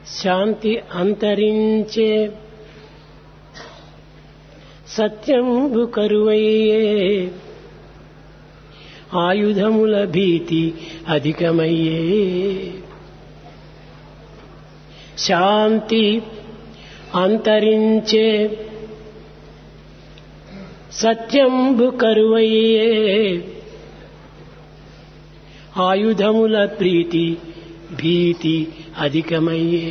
శాంతి అంతరించే సత్యంబు కరువయ్యే ఆయుధముల భీతి అధికమయ్యే శాంతి అంతరించే సత్యంబు కరువయ్యే ఆయుధముల ప్రీతి భీతి అధికమయ్యే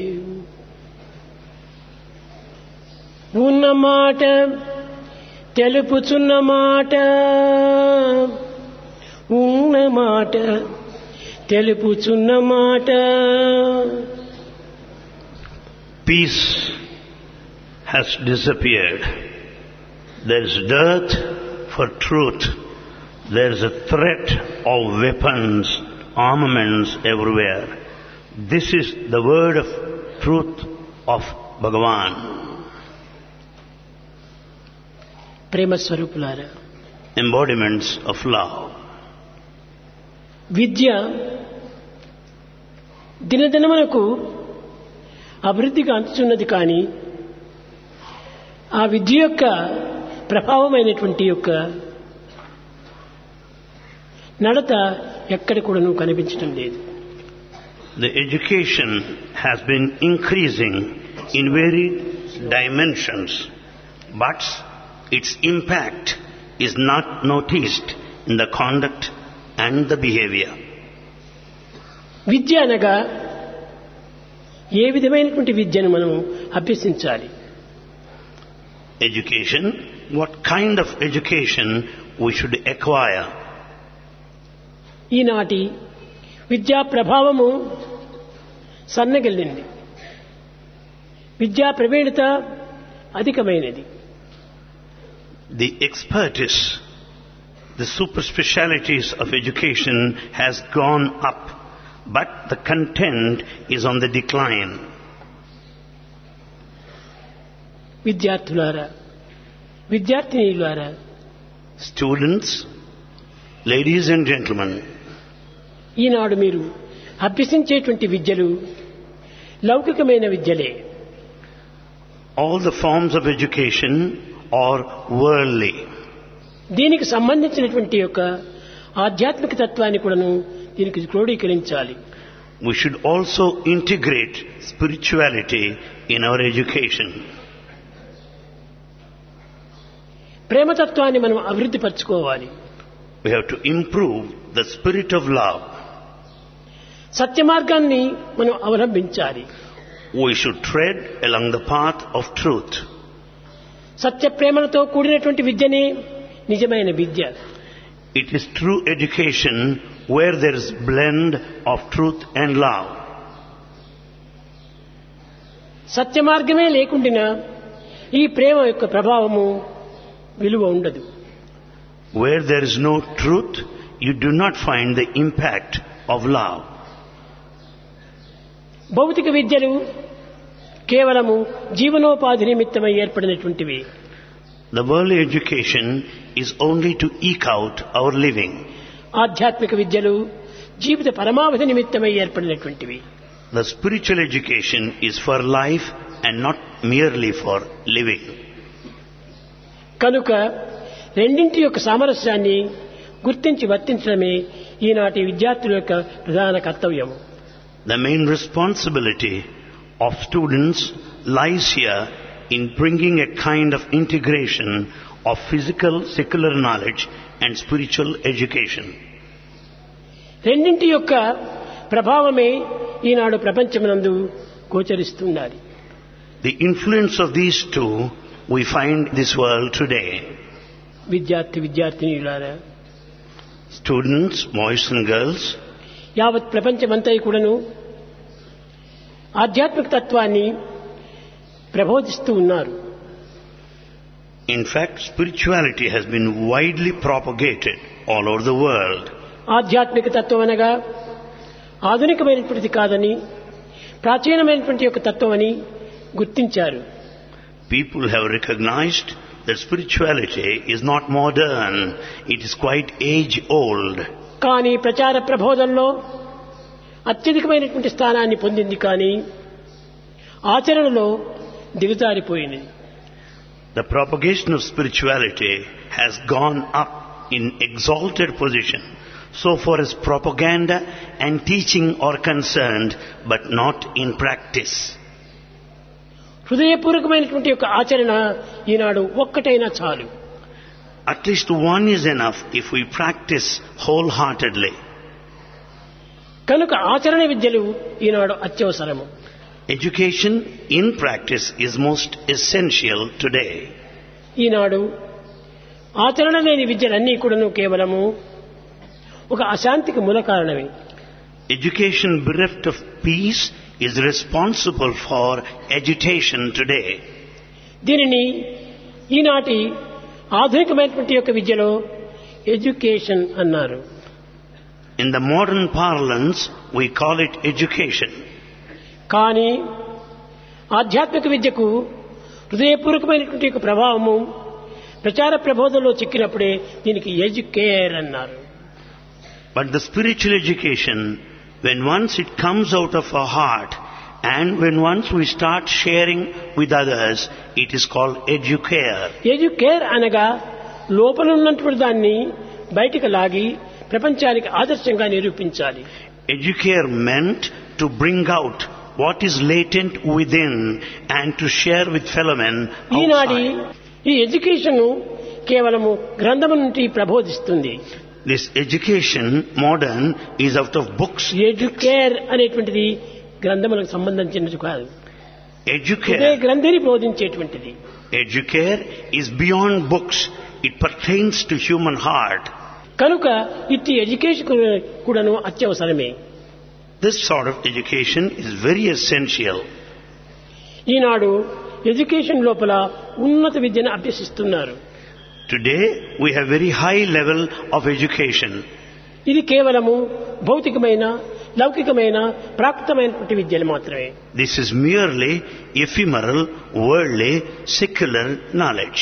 ఉన్న మాట తెలుపుచున్న మాట ఉన్న మాట తెలుపుచున్న మాట Peace has disappeared. There is dearth for truth. There is a threat of weapons, armaments everywhere. This is the word of truth of Bhagavan. ప్రేమ స్వరూపులారా, Embodiments of love. విద్య దినదినమునకు అభివృద్ధిగా అందుతున్నది, కానీ ఆ విద్య యొక్క ప్రభావమైనటువంటి యొక్క నడత ఎక్కడ కూడాను కనిపించడం లేదు. The education has been increasing in varied dimensions, but its impact is not noticed in the conduct and the behavior. విద్య అనగా ఏ విధమైనటువంటి విద్యను మనం అభ్యసించాలి? Education, what kind of education we should acquire? ఈనాటి విద్యా ప్రభావము సన్నగిల్లింది, విద్యా ప్రవీణత అధికమైనది. The expertise, the super specialities of education has gone up, but the content is on the decline. విద్యార్థులారా, విద్యార్థినీలారా, Students, ladies and gentlemen, ఈనాడు మీరు అభ్యసించేటువంటి విద్యలు లౌకికమైన విద్యలే. all the forms of education are worldly. దీనికి సంబంధించినటువంటి యొక్క ఆధ్యాత్మిక తత్వాన్ని కూడాను దీనికి క్రోడీకరించాలి. We should also integrate spirituality in our education. ప్రేమతత్వాన్ని మనం అభివృద్ధి పరచుకోవాలి. We have to improve the spirit of love. సత్య మార్గాన్ని మనం అవలంబించాలి. We should tread along the path of truth. సత్య ప్రేమలతో కూడినటువంటి విద్యనే నిజమైన విద్య. It is true education where there is blend of truth and love. సత్య మార్గమే లేకుండా ఈ ప్రేమ యొక్క ప్రభావము విలువ ఉండదు. Where there is no truth, you do not find the impact of love. భౌతిక విద్యలు కేవలము జీవనోపాధి నిమిత్తమై ఏర్పడినటువంటివి. The worldly education is only to eke out our living. ఆధ్యాత్మిక విద్యలు జీవిత పరమావధి నిమిత్తమై ఏర్పడినటువంటివి. The spiritual education is for life and not merely for living. కనుక రెండింటి యొక్క సామరస్యాన్ని గుర్తించి వర్తించడమే ఈనాటి విద్యార్థుల యొక్క ప్రధాన కర్తవ్యం. The main responsibility of students lies here in bringing a kind of integration of physical, secular knowledge and spiritual education. రెండింటి యొక్క ప్రభావమే ఈనాడు ప్రపంచమునందు గోచరిస్తున్నది. The influence of these two we find in this world today. విద్యార్థినీలారా, Students, boys and girls, యావత్ ప్రపంచమంతా కూడాను ఆధ్యాత్మిక తత్వాన్ని ప్రబోధిస్తూ ఉన్నారు. in fact, spirituality has been widely propagated all over the world. ఆధ్యాత్మిక తత్వం అనగా ఆధునికమైనటువంటిది కాదని ప్రాచీనమైనటువంటి యొక్క తత్వం అని గుర్తించారు. People have recognized that spirituality is not modern, it is quite age old. కానీ ప్రచార ప్రబోధనలో అత్యధికమైనటువంటి స్థానాన్ని పొందింది. కానీ ఆచరణలో దిగజారిపోయింది. The propagation of spirituality has gone up in exalted position so far as propaganda and teaching are concerned, but not in practice. హృదయపూర్వకమైనటువంటి యొక్క ఆచరణ ఈనాడు ఒక్కటైనా చాలు. At least one is enough if we practice wholeheartedly. కనుక ఆచరణ విద్యలు ఈనాడు అత్యవసరము. Education in practice is most essential today. ఈనాడు ఆచరణ లేని విద్యలన్నీ కూడాను కేవలము ఒక అశాంతికి మూల కారణమే. Education bereft of peace is responsible for agitation today. దీనిని ఈనాటి ఆధునికమైనటువంటి యొక్క విద్యలో ఎడ్యుకేషన్ అన్నారు. In the modern parlance, we call it education. కానీ ఆధ్యాత్మిక విద్యకు హృదయపూర్వకమైనటువంటి యొక్క ప్రభావము ప్రచార ప్రబోధంలో చిక్కినప్పుడే దీనికి ఎడ్యుకేర్ అన్నారు. But the spiritual education, when once it comes out of our heart and when once we start sharing with others, it is called educare. Educare అనగా లోపల ఉన్నటువంటి దాన్ని బయటికి లాగి ప్రపంచానికి ఆదర్శంగా నిరూపించాలి. Educare meant to bring out what is latent within and to share with fellow men ఈనాటి outside. ఈ ఎడ్యుకేషన్ కేవలము గ్రంథము నుండి ప్రబోధిస్తుంది. This education, modern, is out of books. Educare అనేటువంటిది గ్రంథములకు సంబంధించినది కాదు. ఇదే Educare, గ్రంథిని బోధించేటువంటిది. educare is beyond books. It pertains to human heart. కనుక ఇట్టి ఎడ్యుకేషన్ కూడాను అత్యవసరమే. This sort of education is very essential. ఈనాడు ఎడ్యుకేషన్ లోపల ఉన్నత విద్యను అభ్యసిస్తున్నారు. Today we have very high level of education. ఇది కేవలము భౌతికమైన లౌకికమైన ప్రాకృతమైనటువంటి విద్యలు మాత్రమే. This is merely ephemeral, worldly, secular knowledge.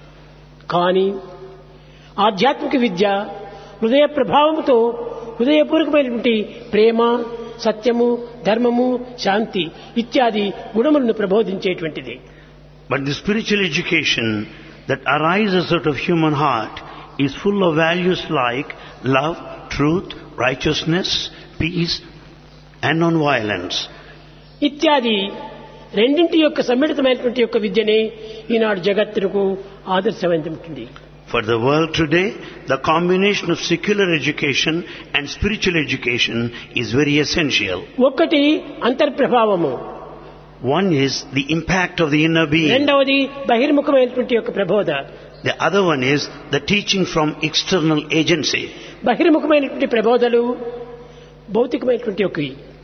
కానీ ఆధ్యాత్మిక విద్య హృదయ ప్రభావముతో హృదయపూర్వకమైనటువంటి ప్రేమ, సత్యము, ధర్మము, శాంతి ఇత్యాది గుణములను ప్రబోధించేటువంటిది. But the spiritual education that arises out of human heart is full of values like love, truth, righteousness, peace and non-violence. ఇత్యాది రెండింటి యొక్క సమ్మిళితమైనటువంటి యొక్క విద్యనే ఈనాడు జగత్తుకు ఆదర్శవంతమవుతుంది. For the world today, the combination of secular education and spiritual education is very essential. ఒక్కటి అంతర్ప్రభావము, One is the impact of the inner being. రెండవది బహిర్ముఖమైనటువంటి యొక్క ప్రబోధ. The other one is the teaching from external agency. బహిర్ముఖమైనటువంటి ప్రబోధలు భౌతికమైనటువంటి యొక్క.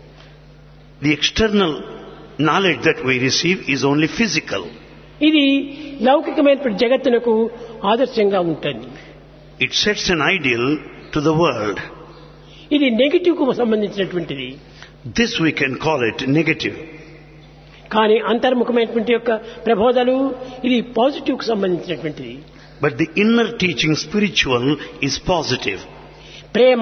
The external knowledge that we receive is only physical. ఇది లౌకికమైనటువంటి జగత్తునకు ఆదర్శంగా ఉంటుంది. It sets an ideal to the world. ఇది నెగటివ్ కు సంబంధించినటువంటిది. This we can call it negative. కానీ అంతర్ముఖమైనటువంటి యొక్క ప్రబోధలు ఇది పాజిటివ్ కు సంబంధించినటువంటిది. But the inner teaching, spiritual, is positive. ప్రేమ,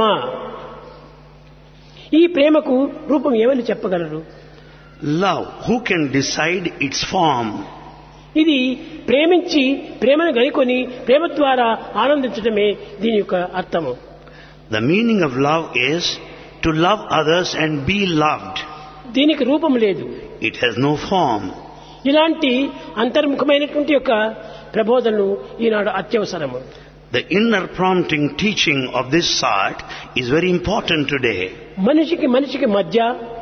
ఈ ప్రేమకు రూపం ఏమని చెప్పగలరు? Love, who can decide its form? ఇది ప్రేమించి ప్రేమను గైకొని ప్రేమ ద్వారా ఆనందించడమే దీని యొక్క అర్థము. The meaning of love is to love others and be loved. దీనికి రూపం లేదు. It has no form. ఇలాంటి అంతర్ముఖమైనటువంటి యొక్క ప్రబోధనలు ఈనాడు అత్యవసరము. The inner prompting teaching of this sort is very important today. మనిషికి మనిషికి మధ్య,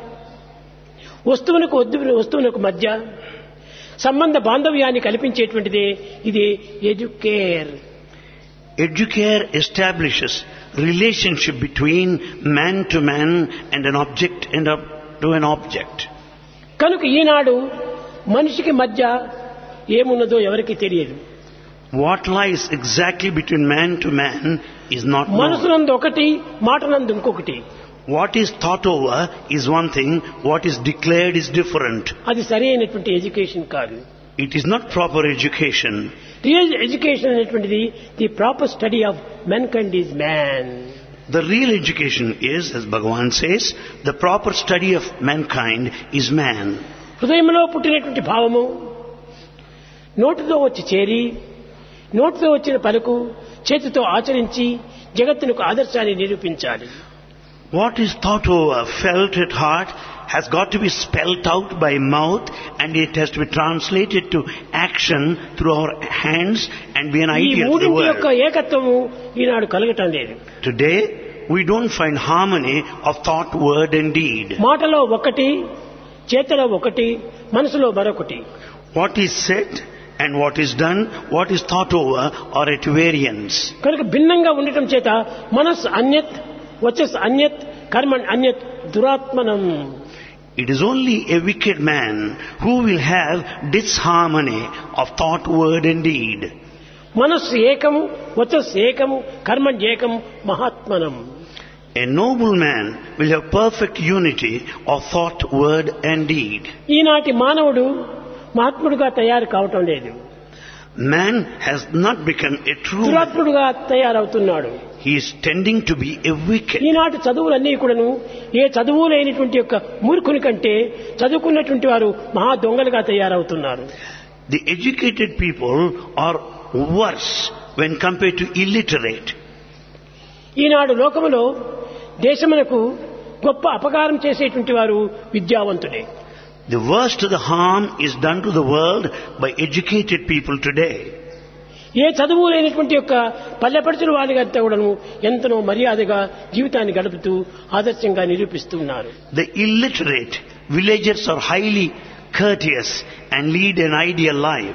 వస్తువునకు మధ్య సంబంధ బాంధవ్యాన్ని కల్పించేటువంటిదే ఇది educare. Educare establishes relationship between man to man and an object and to an object. కనుక ఈనాడు మనిషికి మధ్య ఏమున్నదో ఎవరికి తెలియదు. What lies exactly between man to man is not known. మనసునందు ఒకటి, మాటనందు ఇంకొకటి. What is thought over is one thing, what is declared is different. అది సరైనటువంటి education కాదు. It is not proper education. Real education అనేటువంటిది the proper study of mankind is man. The real education is, as Bhagavan says, the proper study of mankind is man. హృదయంలో పుట్టినటువంటి భావము నోటితో వచ్చి చేరి నోటితో వచ్చిన పలుకు చేతితో ఆచరించి జగత్తునకు ఆదర్శాన్ని నిరూపించాలి. What is thought over, felt at heart, has got to be spelt out by mouth, and it has to be translated to action through our hands and be an ఈ idea to the మూడింటి యొక్క world. ఏకత్వము ఈనాడు కలగటం లేదు. Today, we don't find harmony of thought, word and deed. మాటలో ఒకటి, చేతలో ఒకటి, మనసులో మరొకటి. What is said and what is done, what is thought over are at variance. కనుక భిన్నంగా ఉండటం చేత మనస్ అన్యత్, వచస్ అన్యత్, కర్మణ్ అన్యత్, దురాత్మనం. It is only a wicked man who will have disharmony of thought, word and deed. మనస్సు ఏకము, వచస్ ఏకము, కర్మణ్ ఏకము, మహాత్మనం. A noble man will have perfect unity of thought, word and deed. ఈనాటి మానవుడు మహాత్ముడుగా తయారు కావటం లేదు. Man has not become a true man. దురాత్ముడుగా తయారవుతున్నాడు. He is tending to be a wicked. ఈనాటి చదువులన్నీ కూడాను ఏ చదువు లేనిటువంటి యొక్క మూర్ఖుని కంటే చదువుకున్నటువంటి వారు మహా దొంగలుగా తయారవుతున్నారు. The educated people are worse when compared to illiterate. ఈనాడు లోకములో దేశమునకు గొప్ప అపకారం చేసేటువంటి వారు విద్యావంతులే. The worst of the harm is done to the world by educated people today. ఏ చదువు లేనటువంటి యొక్క పల్లెపడుచుల వారిగంతా కూడాను ఎంతనో మర్యాదగా జీవితాన్ని గడుపుతూ ఆదర్శంగా నిరూపిస్తున్నారు. The illiterate villagers are highly courteous and lead an ideal life.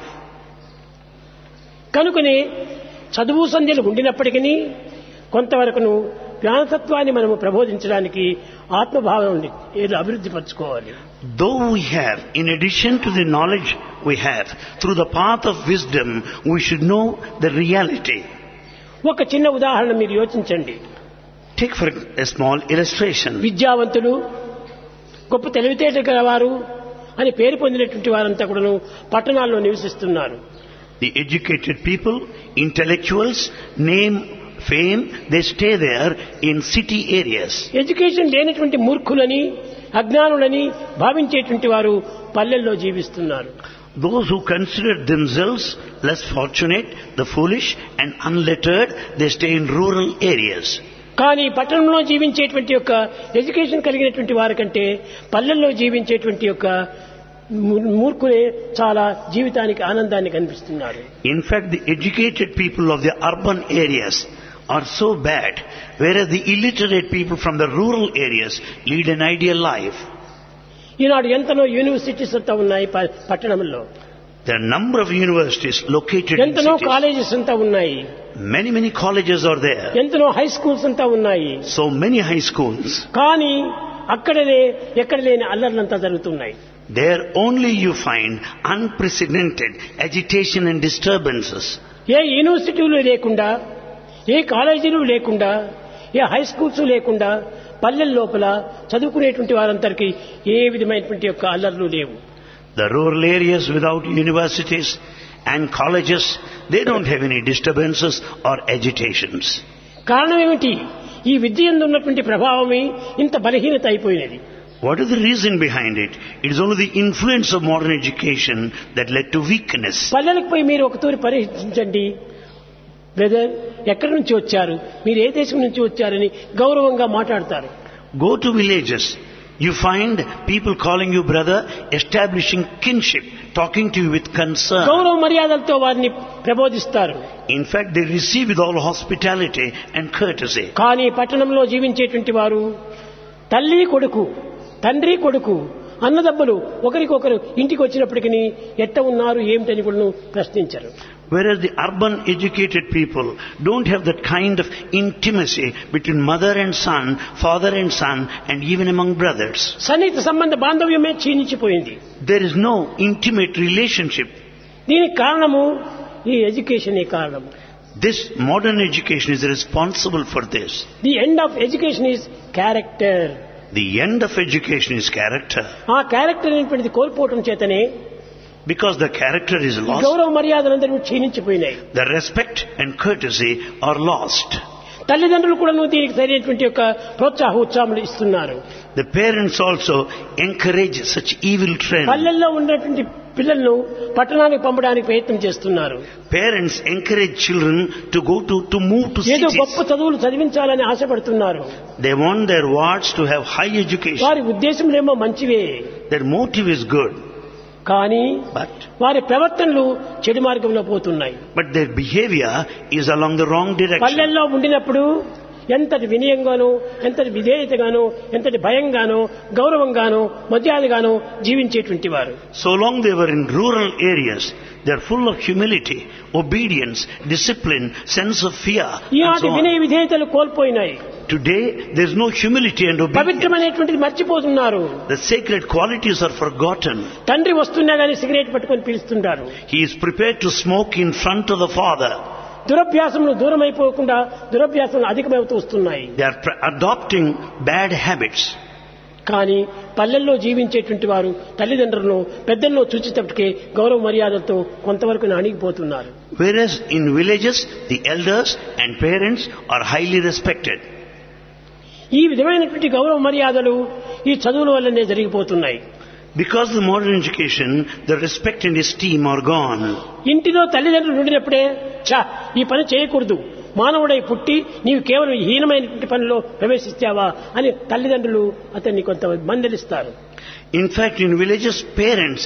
కనుకనే చదువు సంధ్యలు ఉండినప్పటికీ కొంతవరకును జ్ఞానతత్వాన్ని మనము ప్రబోధించడానికి ఆత్మభావం అభివృద్ధి పరచుకోవాలి. Though we have, in addition to the knowledge we have, through the path of wisdom, we should know the reality. ఒక చిన్న ఉదాహరణ మీరు యోచించండి. Take for a small illustration. విద్యావంతులు, గొప్ప తెలివితేటలు గలవారు అని పేరు పొందినటువంటి వారంతా కూడాను పట్టణాల్లో నివసిస్తున్నారు. The educated people, intellectuals, name, fame, they stay there in city areas. Education లేనటువంటి మూర్ఖులని, అజ్ఞానులని భావించేటువంటి వారు పల్లెల్లో జీవిస్తున్నారు. Those who consider themselves less fortunate, the foolish and unlettered, they stay in rural areas. కానీ పట్టణంలో జీవించేటువంటి యొక్క ఎడ్యుకేషన్ కలిగినటువంటి వారికంటే పల్లెల్లో జీవించేటువంటి యొక్క మూర్ఖులే చాలా జీవితానికి ఆనందాన్ని కనిపిస్తున్నారు. In fact, the educated people of the urban areas are so bad, whereas the illiterate people from the rural areas lead an ideal life. ఈనాడు ఎంతనో యూనివర్సిటీస్ అంతా ఉన్నాయి పట్టణంలో. There are a number of universities located in ఎంతనో cities. Colleges అంతా ఉన్నాయి. Many colleges are there. ఎంతనో high schools అంతా ఉన్నాయి. So many high schools. కానీ అక్కడనే ఎక్కడ లేని అల్లర్లంతా జరుగుతున్నాయి. There only you find unprecedented agitation and disturbances. ఏ యూనివర్సిటీలు లేకుండా, ఏ కాలేజీలు లేకుండా, ఏ హై స్కూల్స్ లేకుండా పల్లెల లోపల చదువుకునేటువంటి వారందరికీ ఏ విధమైనటువంటి యొక్క అల్లర్లు లేవు. The rural areas without universities and colleges, they don't have any disturbances or agitations. కారణం ఏమిటి? ఈ విద్య యందు ఉన్నటువంటి ప్రభావమే ఇంత బలహీనత అయిపోయినది. What is the reason behind it? It is only the influence of modern education that led to weakness. పల్లెలకు పోయి మీరు ఒకతూరి పరీక్షించండి. బ్రదర్, ఎక్కడి నుంచి వచ్చారు, మీరు ఏ దేశం నుంచి వచ్చారని గౌరవంగా మాట్లాడతారు. Go to villages. You find people calling you brother, establishing kinship, talking to you with concern. గౌరవ మర్యాదలతో వారిని ప్రబోధిస్తారు. In fact, they receive with all hospitality and courtesy. కానీ పట్టణంలో జీవించేటువంటి వారు తల్లి కొడుకు, తండ్రి కొడుకు, అన్నదమ్ములు ఒకరికొకరు ఇంటికి వచ్చినప్పటికీ ఎట్ట ఉన్నారు ఏమిటని కూడా ప్రశ్నించరు. Whereas the urban educated people don't have that kind of intimacy between mother and son, father and son, and even among brothers. సన్నిహిత సంబంధ బాంధవ్యమే క్షీణించిపోయింది. There is no intimate relationship. దీనికి కారణము ఈ ఎడ్యుకేషన్ కారణం. This modern education is responsible for this. The end of education is character. The end of education is character. ఆ character అనేటువంటిది కోల్పోవటం చేతనే Because the character is lost, గౌరవ మర్యాదలందరూ క్షీణించిపోయినాయి. the respect and courtesy are lost. తల్లిదండ్రులు కూడా దీనికి సరైనటువంటి యొక్క ప్రోత్సాహోత్సాహములు ఇస్తున్నారు. The parents also encourage such evil trends. పల్లెల్లో ఉన్నటువంటి పిల్లలను పట్టణానికి పంపడానికి ప్రయత్నం చేస్తున్నారు. Parents encourage children to move to ఏదో cities. గొప్ప చదువులు చదివించాలని ఆశపడుతున్నారు. They want their wards to have high education. వారి ఉద్దేశములేమో మంచివే, Their motive is good, కానీ but వారి ప్రవర్తనలు చెడు మార్గంలో పోతున్నాయి. their behavior is along the wrong direction. పల్లెల్లో ఉండినప్పుడు ఎంతటి వినయంగానో, ఎంతటి విధేయతగానో, ఎంతటి భయంగానో, గౌరవంగానో, మర్యాదగానో జీవించేటువంటి వారు. So long they were in rural areas, they are full of humility, obedience, discipline, sense of fear. And ఈనాటి so on. వినయ విధేయతలు కోల్పోయినాయి. Today there is no humility and obedience. పవిత్రమైనటువంటిది మర్చిపోతున్నారు. The sacred qualities are forgotten. తండ్రి వస్తున్నా గానీ cigarette పట్టుకొని పీలుస్తుంటారు. He is prepared to smoke in front of the father. దురభ్యాసములు దూరం అయిపోకుండా దురభ్యాసములు అధికమవుతూ వస్తున్నాయి. They are adopting bad habits. కానీ పల్లెల్లో జీవించేటువంటి వారు తల్లిదండ్రులను పెద్దల్లో చూచేటప్పటికే గౌరవ మర్యాదలతో కొంతవరకు అణిగిపోతున్నారు. Whereas in villages, the elders and parents are highly respected. ఈ విధమైనటువంటి గౌరవ మర్యాదలు ఈ చదువుల వల్లనే జరిగిపోతున్నాయి. Because of the modern education, the respect and esteem are gone. ఇంటిలో తల్లిదండ్రులు ఉండినప్పుడే ఈ పని చేయకూడదు, మానవుడై పుట్టి నీవు కేవలం హీనమైనటువంటి పనిలో ప్రవేశిస్తావా అని తల్లిదండ్రులు అతన్ని కొంత మందలిస్తారు. In fact, in villages, parents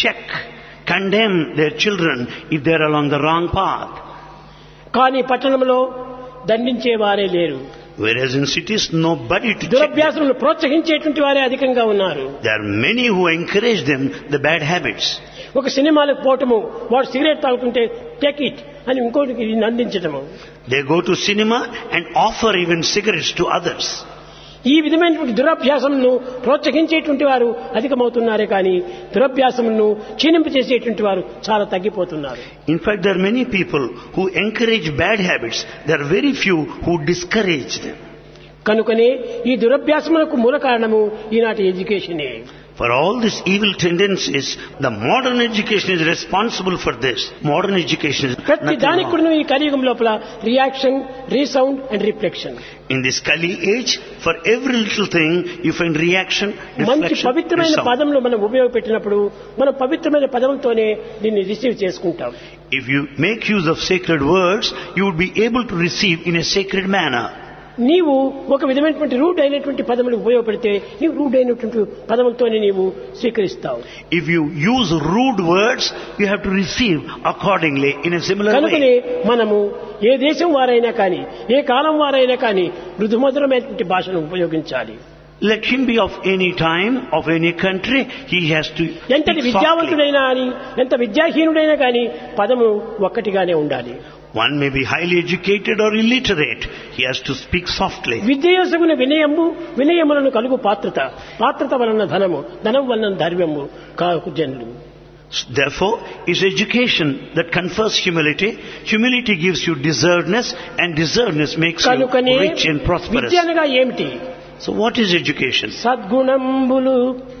condemn their children if they are along the wrong path. కానీ పట్టణంలో దండించేవారే లేరు. Whereas in cities, nobody to check them. దురభ్యాసములను ప్రోత్సహించేటువంటి వారే అధికంగా ఉన్నారు. There are many who encourage them the bad habits. ఒక సినిమాలకు పోవటము, వాడు cigarette తాగుతుంటే టేక్ ఇట్ అని ఇంకోటికి అందించటము. They go to cinema and offer even cigarettes to others. ఈ విధమైనటువంటి దురభ్యాసములను ప్రోత్సహించేటువంటి వారు అధికమవుతున్నారే కానీ దురభ్యాసములను క్షీణింపచేసేటువంటి వారు చాలా తగ్గిపోతున్నారు. In fact, there are many people who encourage bad habits. There are very few who discourage them. కనుకనే ఈ దురభ్యాసములకు మూల కారణము ఈనాటి ఎడ్యుకేషనే. For all these evil tendencies, the modern education is responsible for this. Modern education is ప్రతి nothing దానికి wrong. కూడా ఈ కలియుగం లోపల reaction, resound and reflection. In this Kali age, for every little thing, you find reaction, మంచి reflection, పవిత్రమైన resound. పదములు మనం ఉపయోగపెట్టినప్పుడు మనం పవిత్రమైన పదములతోనే దీన్ని రిసీవ్ చేసుకుంటాం. If you make use of sacred words, you would be able to receive in a sacred manner. నీవు ఒక విధమైనటువంటి రూట్ అయినటువంటి పదములు ఉపయోగపెడితే నీవు రూట్ అయినటువంటి పదములతోనే నీవు స్వీకరిస్తావు. If you use rude words, you have to receive accordingly in a similar కనుకనే way. మనము ఏ దేశం వారైనా కానీ, ఏ కాలం వారైనా కానీ మృదుమధురమైనటువంటి భాషను ఉపయోగించాలి. Let him be of any time, of any country, he has to ఎంతటి speak softly. విద్యావంతుడైనా అని, ఎంత విద్యాహీనుడైనా కానీ పదము ఒక్కటిగానే ఉండాలి. One may be highly educated or illiterate. He has to speak softly. విద్యయోసగున వినయము, వినయములను కలుగు పాత్రత, పాత్రత వలన ధనము, ధనం వలన ధర్మము కాకు జనులు. Therefore, is education that confers humility. Humility gives you deservedness, and deservedness makes you కనుకనే rich and prosperous. విద్య అనగా ఏమిటి? So what is education? సద్గుణంబులు,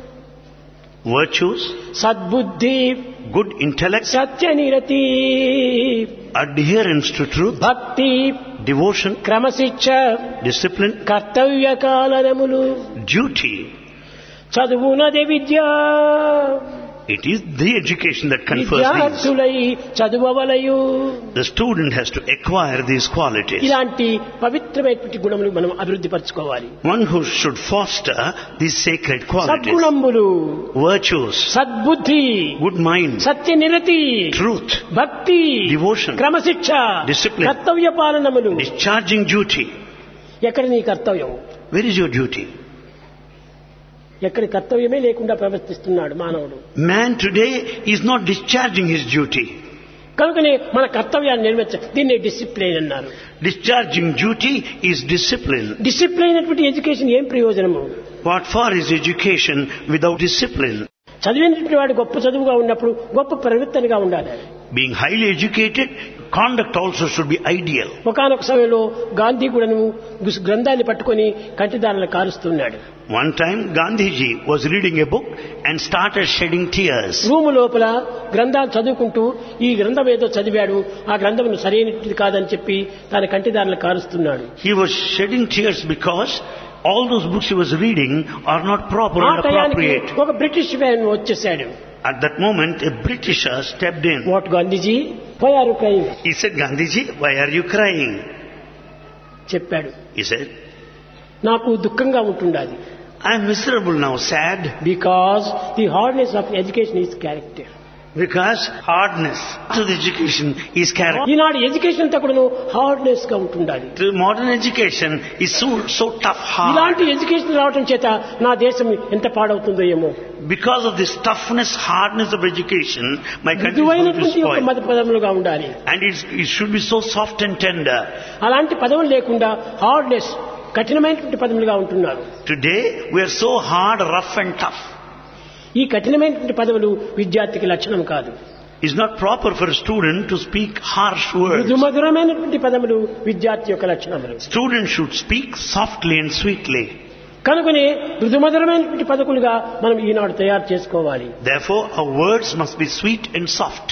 Virtues, సద్బుద్ధి, good intellect, సత్యనిరతి, adherence to truth, భక్తి, devotion, క్రమశిక్ష, discipline, కర్తవ్య కాలనములు, duty. చదువునదే Vidya, It is the education that confers these. విద్యార్థులై చదువవలయు. The student has to acquire these qualities. ఇలాంటి పవిత్రమైనటువంటి గుణములు మనం అభివృద్ధి పరచుకోవాలి. One who should foster these sacred qualities. సద్గుణంబులు, Virtues, సద్బుద్ధి, good mind, సత్యనిరతి, truth, భక్తి, devotion, క్రమశిక్ష, discipline, కర్తవ్య పాలనములు. discharging duty. ఎక్కడ నీ కర్తవ్యం? Where is your duty? ఎక్కడ కర్తవ్యమే లేకుండా ప్రవర్తిస్తున్నాడు మానవుడు. Man today is not discharging his duty. కనుకనే మన కర్తవ్యాన్ని దీన్ని డిసిప్లిన్ అన్నారు. Discharging duty is discipline. Discipline అయినటువంటి ఎడ్యుకేషన్ ఏం ప్రయోజనము? What for is education without discipline? చదివినటువంటి వాడు గొప్ప చదువుగా ఉన్నప్పుడు గొప్ప ప్రవృత్తనిగా ఉండాలి. Being highly educated, conduct also should be ideal. ఒకానొక సమయంలో గాంధీ కూడాను గ్రంథాన్ని పట్టుకొని కంటిదారులను కారుస్తున్నాడు. One time Gandhiji was reading a book and started shedding tears. Room లోపల గ్రంథాలు చదువుకుంటూ ఈ గ్రంథం ఏదో చదివాడు, ఆ గ్రంథం సరైనది కాదని చెప్పి తన కంటిదారులను కారుస్తున్నాడు. He was shedding tears because all those books he was reading are not proper and appropriate. ఒక బ్రిటిష్ మ్యాన్ వచ్చేసాడు. At that moment, a Britisher stepped in. What, Gandhiji? Why are you crying? He said, Gandhiji, why are you crying? చెప్పాడు. He said, నాకు దుఃఖంగా ఉంటుండాది. I am miserable now, sad. Because the hardness of education is character. Because hardness to the education is character. ఈనాడు education అంతా కూడా hardness గా ఉంటుండాలి. The modern education is so tough, hard. ఇలాంటి ఎడ్యుకేషన్ రావడం చేత నా దేశం ఎంత పాడవుతుందో ఏమో. Because of this toughness, hardness of education, my country is going to spoil. మత పదములుగా ఉండాలి. And it should be so soft and tender. అలాంటి పదములు లేకుండా హార్డ్నెస్, కఠినమైనటువంటి పదములుగా ఉంటున్నారు. Today we are so hard, rough and tough. ఈ కఠినమైనటువంటి పదవులు విద్యార్థికి లక్షణం కాదు. It's not proper for a student to speak harsh words. మధురమైనటువంటి పదములు విద్యార్థి యొక్క లక్షణములు. Students should speak softly and sweetly. కనుకనే మృదుమధురమైనటువంటి పదకులుగా మనం ఈనాడు తయారు చేసుకోవాలి. Therefore our words must be sweet and soft.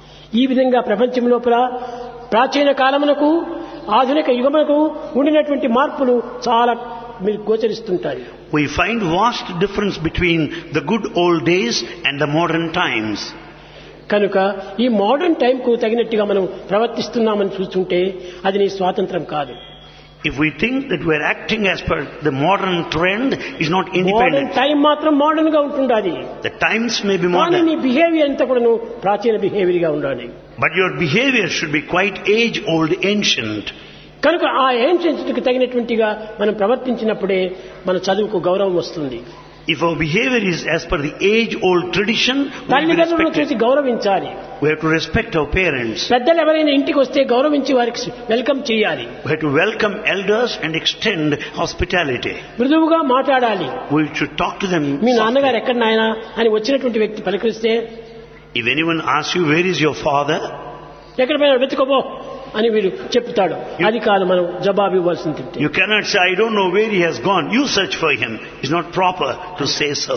ఈ విధంగా ప్రపంచం లోపల ప్రాచీన కాలమునకు ఆధునిక యుగమునకు ఉండినటువంటి మార్పులు చాలా మీరు గోచరిస్తుంటాయి. We find vast difference between the good old days and the modern times. కనుక ఈ మోడర్న్ టైం కు తగినట్టుగా మనం ప్రవర్తిస్తున్నామని చూస్తుంటే అది నీ స్వాతంత్రం కాదు. If we think that we are acting as per the modern trend, is not independent. Modern time మాత్రం మోడర్న్ గా ఉంటుండాలి. The times may be కానీ modern. నీ బిహేవియర్ అంతా కూడా ప్రాచీన బిహేవియర్ గా ఉండాలి. But your behavior should be quite age old, ancient. కనుక ఆ ఏన్షియన్స్కి తగినటువంటిగా మనం ప్రవర్తించినప్పుడే మన చదువుకు గౌరవం వస్తుంది. If our behavior is as per the age-old tradition, we will be తల్లిదండ్రులను చూసి respected. గౌరవించాలి. We have to respect our parents. పెద్దలు ఎవరైనా ఇంటికి వస్తే గౌరవించి వారికి వెల్కమ్ చేయాలి. We have to welcome elders and extend hospitality. మృదువుగా మాట్లాడాలి. We should talk to them మీ నాన్నగారు softly. ఎక్కడ నాయనా అని వచ్చినటువంటి వ్యక్తి పలకరిస్తే, If anyone asks you, where is your father? ఎక్కడ పోయినా వెతుకోబో అని వీడు చెప్తాడు. అది కాదు మనం జవాబు ఇవ్వాల్సింది. You cannot say, I don't know where he has gone. You search for him. It's not proper to say so.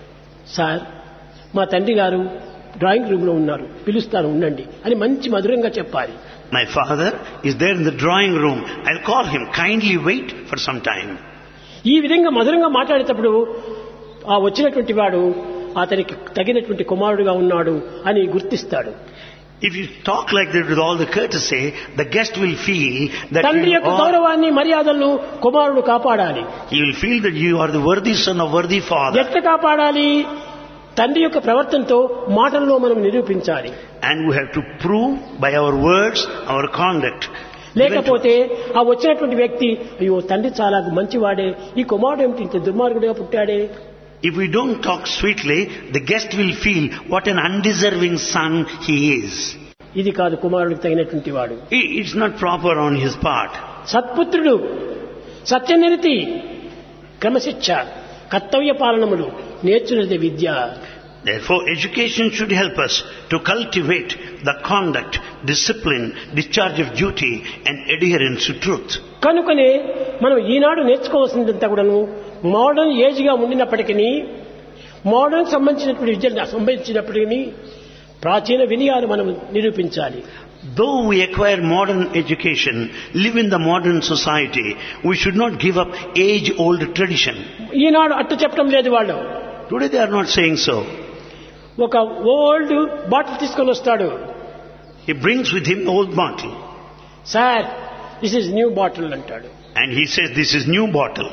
Sir, మా తండ్రి గారు డ్రాయింగ్ రూమ్ లో ఉన్నారు, పిలుస్తాను ఉండండి అని మంచి మధురంగా చెప్పాలి. My father is there in the drawing room. I'll call him. Kindly wait for some time. ఈ విధంగా మధురంగా మాట్లాడేటప్పుడు ఆ వచ్చినటువంటి వాడు అతనికి తగినటువంటి కుమారుడుగా ఉన్నాడు అని గుర్తిస్తాడు. If you talk like that with all the courtesy, the guest will feel that తండ్రి యొక్క గౌరవాన్ని మర్యాదలను కుమారుడు కాపాడాలి. he will feel that you are the worthy son of worthy father. ఎట్లా కాపాడాలి? తండ్రి యొక్క ప్రవర్తనతో మాటల్లో మనం నిరూపించాలి. And we have to prove by our words, our conduct. లేకపోతే ఆ వచ్చినటువంటి వ్యక్తి, అయ్యో తండ్రి చాలా మంచివాడే, ఈ కుమారుడు ఏమిటి ఇంత దుర్మార్గుడిగా పుట్టాడే. If we don't talk sweetly, the guest will feel what an undeserving son he is. ఇది కాదు కుమారుడికి తగినటువంటి వాడు. It's not proper on his part. సత్పుత్రుడు, సత్యనిరతి, క్రమశిక్ష, కర్తవ్య పాలనములు నేర్చున్నది విద్య. Therefore, education should help us to cultivate the conduct, discipline, discharge of duty and adherence to truth. కనుకనే మనం ఈనాడు నేర్చుకోవాల్సిందంతా కూడాను modern age గా ఉండినప్పటికీ, మోడర్న్ సంబంధించినటువంటి విద్యను సంబంధించినప్పటికీ ప్రాచీన వినయాలు మనం నిరూపించాలి. Though we acquire modern education, live in the modern society, we should not give up age-old tradition. ఈనాడు అట్టు చెప్పడం లేదు వాళ్ళు. Today they are not saying so. ఒక ఓల్డ్ బాటిల్ తీసుకొని వస్తాడు. He brings with him the old bottle. Sir, this is new bottle అంటాడు. And he says, this is new bottle.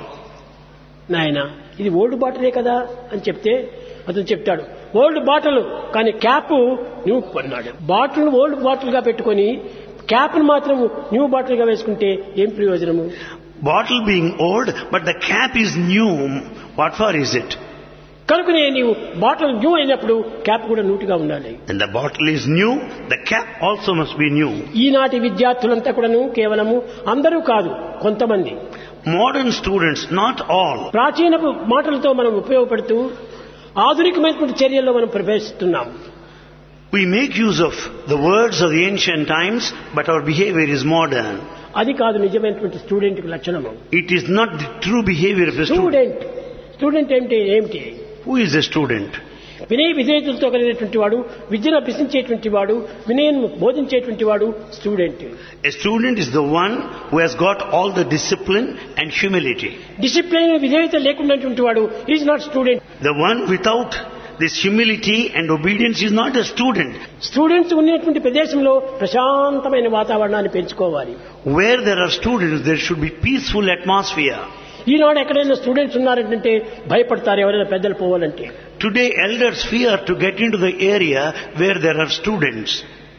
నాయనా, ఇది ఓల్డ్ బాటిలే కదా అని చెప్తే అతను చెప్తాడు, ఓల్డ్ బాటిల్ కానీ క్యాప్ న్యూ అన్నాడు. బాటిల్ ఓల్డ్ బాటిల్ గా పెట్టుకొని క్యాప్ మాత్రం న్యూ బాటిల్ గా వేసుకుంటే ఏం ప్రయోజనము? Bottle being old, but the cap is new. What for is it? కనుకనే నీవు బాటిల్ న్యూ అయినప్పుడు క్యాప్ కూడా నూటిగా ఉండాలి. And the bottle is new, the cap also must be new. ఈనాటి విద్యార్థులంతా కూడాను కేవలము, అందరూ కాదు, కొంతమంది Modern students, not all, ప్రాచీన మాటలతో మనం ఉపయోగపడుతూ ఆధునికమైనటువంటి చర్యల్లో మనం ప్రవేశిస్తున్నాం. We make use of the words of the ancient times, but our behavior is modern. అది కాదు నిజమైనటువంటి స్టూడెంట్ లక్షణము. It is not the true behavior of a student. Student అంటే ఏమిటి? Who is a student? వినయ విధేయతలతో కలిగినటువంటి వాడు, విద్యను అభ్యసించేటువంటి వాడు, వినయం బోధించేటువంటి వాడు student. A student is the one who has got all the discipline and humility. Discipline విధేయత లేకున్నటువంటి వాడు is not student. The one without this humility and obedience is not a student. Students ఉన్నటువంటి ప్రదేశంలో ప్రశాంతమైన వాతావరణాన్ని పెంచుకోవాలి. Where there are students, there should be peaceful atmosphere. ఈనాడు ఎక్కడైనా students ఉన్నారంటే భయపడతారు ఎవరైనా పెద్దలు పోవాలంటే. Today elders fear to get into the area where there are students.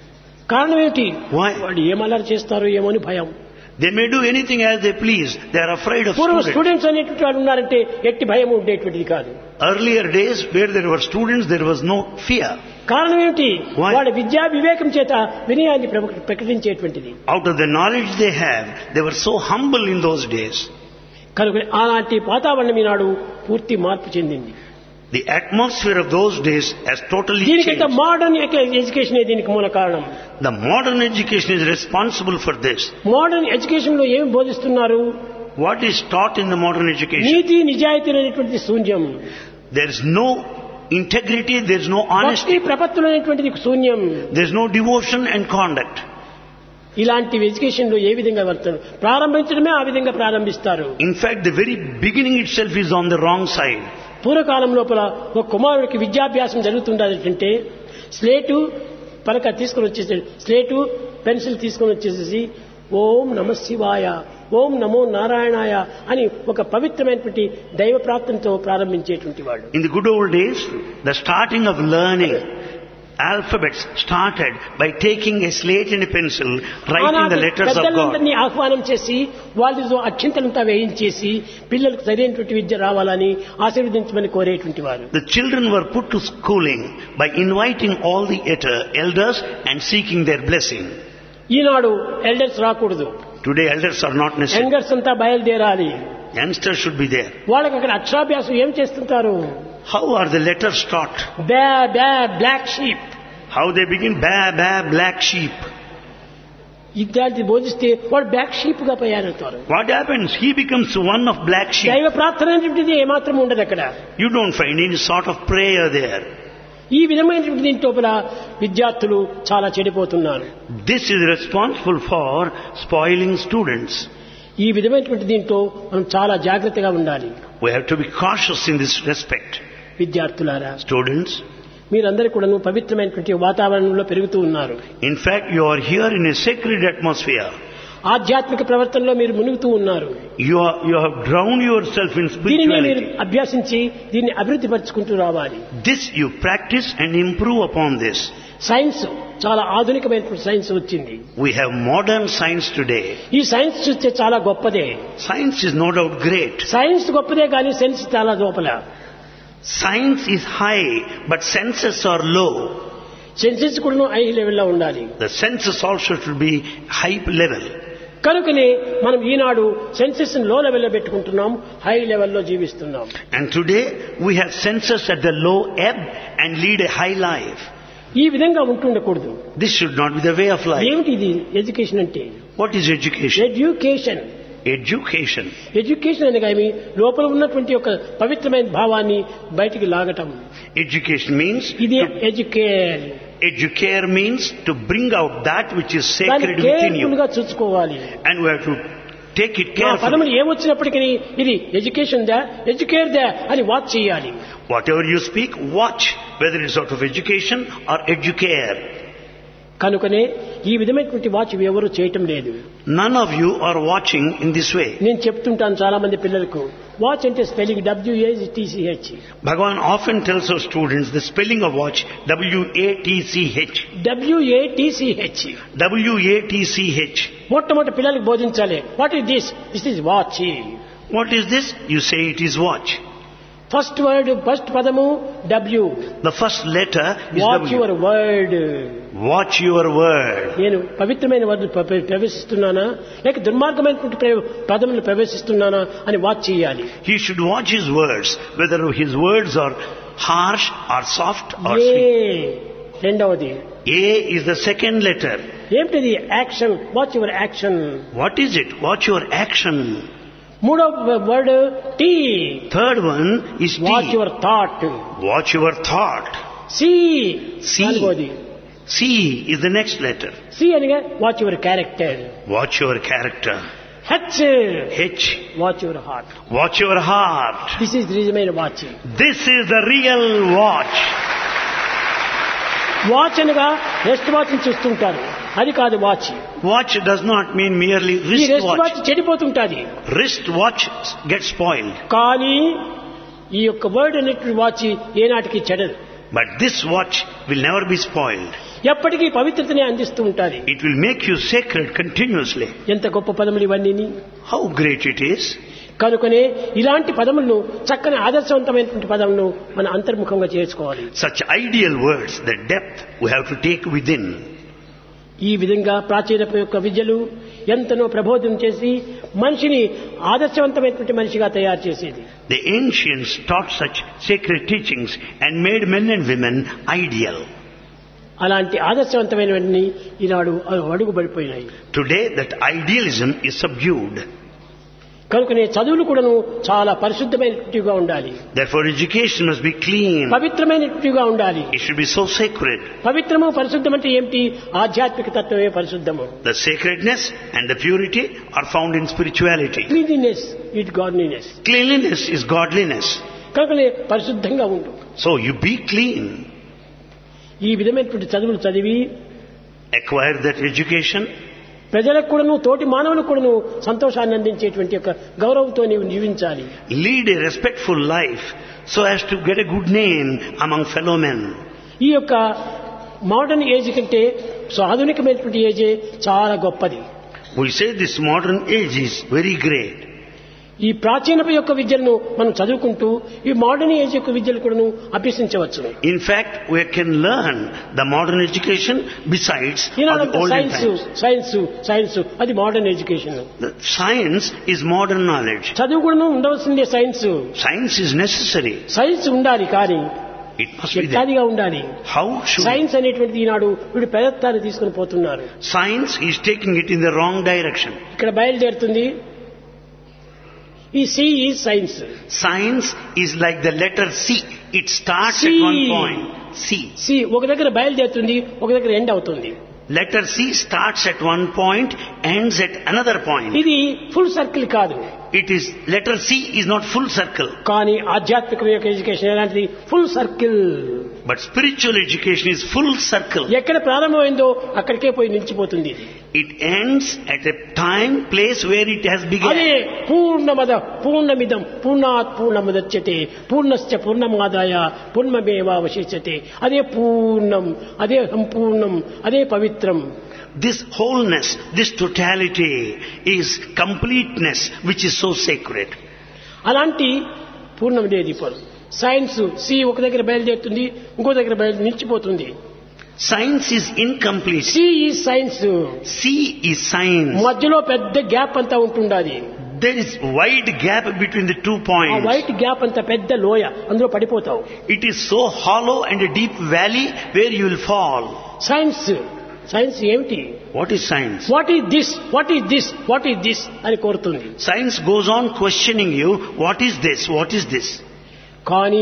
కారణం ఏమిటి? Why? వాళ్ళు ఏమల్లరి చేస్తారో ఏమో అని భయం. They may do anything as they please. They are afraid of పూర్వం students. స్టూడెంట్స్ అనేటువంటి వాళ్ళు ఉన్నారంటే ఎట్టి భయం ఉండేటువంటిది కాదు. Earlier days where there were students, there was no fear. కారణం ఏమిటి? Why? వాళ్ళ విద్యా వివేకం చేత వినయాన్ని ప్రకటించేటువంటిది. Out of the knowledge they have, they were so humble in those days. కనుక అలాంటి వాతావరణం ఈనాడు పూర్తి మార్పు చెందింది. The atmosphere of those days has totally దీనికంటే changed. మోడర్న్ ఎడ్యుకేషన్ దీనికి మూల కారణం. The modern education is responsible for this. Modern education లో ఏమి బోధిస్తున్నారు? What is taught in the modern education? నీతి నిజాయితీ అనేటువంటిది శూన్యం. There is no integrity, there is no భక్తి honesty, ప్రపత్తులు అనేటువంటిది శూన్యం. there is no devotion and conduct. ఇలాంటి ఎడ్యుకేషన్ లో ఏ విధంగా వర్తను ప్రారంభించడమే ఆ విధంగా ప్రారంభిస్తారు. In fact, the very beginning itself is on the wrong side. పూర్వకాలం లోపల ఒక కుమారుడికి విద్యాభ్యాసం జరుగుతుండాలంటే స్లేటు పలక తీసుకుని వచ్చేసి స్లేటు పెన్సిల్ తీసుకుని వచ్చేసేసి ఓం నమ శివాయ, ఓం నమో నారాయణాయ అని ఒక పవిత్రమైనటువంటి దైవ ప్రాప్తంతో ప్రారంభించేటువంటి వాడు. In the good old days, the starting of learning alphabets started by taking a slate and a pencil, writing the letters of God. పెద్దలందరినీ ఆహ్వానం చేసి వాళ్ళతో అక్షింతలంతా వేయించేసి పిల్లలకు సరైనటువంటి విద్య రావాలని ఆశీర్వదించమని కోరేటువంటి వారు. The children were put to schooling by inviting all the elders and seeking their blessing. ఈనాడు ఎల్డర్స్ రాకూడదు. Today elders are not necessary. Youngers అంతా బయలుదేరాలి. Youngsters should be there. వాళ్ళకి అక్కడ అక్షరాభ్యాసం ఏం చేస్తుంటారు? How are the letters taught? Baa baa black sheep. How they begin? Ba, ba, black sheep. ఇట్లాంటి బోధిస్తే వాడు బ్లాక్ షీప్ గా తయారవుతారు. What happens? He becomes one of black sheep. దైవ ప్రార్థన అనేటువంటిది ఏమాత్రం ఉండదు అక్కడ. You don't find any sort of prayer there. ఈ విధమైనటువంటి దీని లోపల విద్యార్థులు చాలా చెడిపోతున్నారు. This is responsible for spoiling students. ఈ విధమైనటువంటి దీంతో మనం చాలా జాగ్రత్తగా ఉండాలి. We have to be cautious in this respect. విద్యార్థులారా, Students, మీరందరూ కూడా పవిత్రమైనటువంటి వాతావరణంలో పెరుగుతూ ఉన్నారు. in fact, you are here in a sacred atmosphere. ఆధ్యాత్మిక ప్రవర్తనలో మీరు మునుగుతూ ఉన్నారు. You have drowned yourself in దీనిని మీరు spirituality. అభ్యాసించి దీన్ని అభివృద్ధి పరుచుకుంటూ రావాలి. This you practice and improve upon this. Science చాలా ఆధునికమైనటువంటి సైన్స్ వచ్చింది. We have modern science today. ఈ సైన్స్ చూస్తే చాలా గొప్పదే. Science is no doubt great. Science గొప్పదే కానీ సెన్స్ చాలా లోపల. Science is high, but senses are low. Senses కూడా హై లెవెల్లో ఉండాలి. The senses also should be high level. కనుకనే మనం ఈనాడు సెన్సెస్ లో లెవెల్లో పెట్టుకుంటున్నాం, హై లెవెల్లో జీవిస్తున్నాం. And today we have senses at the low ebb and lead a high life. ఈ విధంగా ఉంటుండకూడదు. This should not be the way of life. ఏమిటి ఇది ఎడ్యుకేషన్ అంటే? What is education? Education. Education. Education అనగా లోపల ఉన్నటువంటి ఒక పవిత్రమైన భావాన్ని బయటికి లాగటం. Education means ఇది educare. educare means to bring out that which is దాన్ని sacred within you. కేర్ఫుల్ గా చూసుకోవాలి. And we have to take it ఆ carefully. పదములు ఏమొచ్చినప్పటికీ ఇది ఎడ్యుకేషన్ దా ఎడ్యుకేర్ దా అని వాచ్ చేయాలి. Whatever you speak, watch whether it is out of education or educare. కనుకనే ఈ విధమైనటువంటి వాచ్ ఎవరు చేయటం లేదు. None of you are watching in this way. నేను చెప్తుంటాను చాలా మంది పిల్లలకు, వాచ్ అంటే spelling WATCH. Bhagavan often tells our students the spelling of watch, WATCH. WATCH. WATCH. మొట్టమొదటి పిల్లలకు బోధించాలి. What is this? This is watch. What is this? You say it is watch. First word, first పదము W. The first letter is watch W. Your word. Watch your word. నేను పవిత్రమైన word ప్రవేశిస్తున్నానా లేక దుర్మార్గమైనటువంటి పదములు ప్రవేశిస్తున్నానా అని వాచ్ చేయాలి. He should watch his words, whether his words are harsh or soft or sweet. రెండవది. A is the second letter. ఏమిటిది? Action. Watch your action. What is it? Watch your action. మూడవ word T. Third one is watch T. Your thought. Watch your thought. C. C. నాలుగోది. C is the next letter. C అనగా watch your character. Watch your character. H. H. Watch your heart. Watch your heart. This is నిజమైన watch. This is the real watch. Watch అనగా wrist watch చూస్తుంటారు, అది కాదు watch. Watch does not mean merely ఈ wrist wrist watch watch. చెడిపోతుంటాది. Wrist watch gets spoiled. కానీ ఈ యొక్క వర్డ్ అనేటువంటి వాచ్ ఏనాటికి చెడదు. But this watch will never be spoiled. ఎప్పటికీ పవిత్రతనే అందిస్తూ ఉంటాది. It will make you sacred continuously. ఎంత గొప్ప పదములు ఇవన్నీ. How great it is. కనుకనే ఇలాంటి పదములను, చక్కని ఆదర్శవంతమైనటువంటి పదములను మన అంతర్ముఖంగా చేసుకోవాలి. Such ideal words, the depth we have to take within. ఈ విధంగా ప్రాచీన యొక్క విద్యలు ఎంతనో ప్రబోధం చేసి మనిషిని ఆదర్శవంతమైనటువంటి మనిషిగా తయారు చేసేది. The ancients taught such sacred teachings and made men and women ideal. అలాంటి ఆదర్శవంతమైనవన్నీ ఈనాడు అడుగు పడిపోయినాయి. Today that idealism is subdued. కనుకనే చదువులు కూడాను చాలా పరిశుద్ధమైనట్టుగా ఉండాలి. Therefore education must be clean. పవిత్రమైనట్టుగా ఉండాలి. It should be so sacred. పవిత్రము పరిశుద్ధం అంటే ఏమిటి? ఆధ్యాత్మిక తత్వమే పరిశుద్ధము. The sacredness and the purity are found in spirituality. Cleanliness it godliness. Cleanliness is godliness. కనుకనే పరిశుద్ధంగా ఉండు. So you be clean. ఈ విధమైనటువంటి చదువులు చదివి Acquire that education. ప్రజలకు కూడాను, తోటి మానవులకు కూడాను సంతోషాన్ని అందించేటువంటి యొక్క గౌరవంతో నీవు జీవించాలి. Lead a respectful life so as to get a good name among fellow men. ఈ యొక్క మోడర్న్ ఏజ్ కంటే ఆధునికమైనటువంటి ఏజే చాలా గొప్పది. We say this modern age is very great. ఈ ప్రాచీనపు యొక్క విద్యలను మనం చదువుకుంటూ ఈ మోడర్న్ ఏజ్ యొక్క విద్యలు కూడాను అభ్యసించవచ్చు. In fact, we can learn the modern education besides of the olden times. Science అది modern education. The science is modern knowledge. చదువు కూడాను ఉండవలసిందే. Science is necessary. సైన్స్ ఉండాలి, కానీ It must be there. ఎట్లాదిగా ఉండాలి. How should సైన్స్ అనేటువంటిది ఈనాడు వీడు ప్రయత్నాన్ని తీసుకుని పోతున్నారు. Science is taking it in the wrong direction. ఇక్కడ బయలుదేరుతుంది. ఈ C is science. Science is like the letter C. It starts C. at one point. C ఒక దగ్గర బయలుదేరుతుంది, ఒక దగ్గర ఎండ్ అవుతుంది. Letter C starts at one point, ends at another point. ఇది ఫుల్ సర్కిల్ కాదు. It is, letter C is not full circle. కానీ ఆధ్యాత్మిక యొక్క ఎడ్యుకేషన్ ఎలాంటిది? Full circle. But spiritual education is full circle. ఎక్కడ ప్రారంభమైందో అక్కడికే పోయి నిలిచిపోతుంది. It ends at a time, place where it has అదే begun. పూర్ణమద పూర్ణమిదం పూర్ణాత్ పూర్ణముదచ్యతే పూర్ణశ్చ పూర్ణమాదాయ పూర్ణమేవావశిష్యతే. అదే పూర్ణం, అదే సంపూర్ణం, అదే పవిత్రం. This wholeness, this totality is completeness which is so sacred. అలాంటి పూర్ణం లేదు. ఇప్పుడు సైన్స్ సి ఒక దగ్గర బయలుదేరుతుంది, ఇంకో దగ్గర నిలిచిపోతుంది. Science is incomplete. సి ఈ సైన్స్. C is science. మధ్యలో పెద్ద గ్యాప్ అంతా ఉంటుండాలి. There is wide gap between the 2 ఆ points. వైట్ గ్యాప్ అంతా పెద్ద లోయ, అందులో పడిపోతావు. It is so hollow and a deep valley where you will fall. Science ఏమిటి? What is science? What is this, what is this, what is this అని కోరుతుంది. Science goes on questioning you, what is this, what is this? కానీ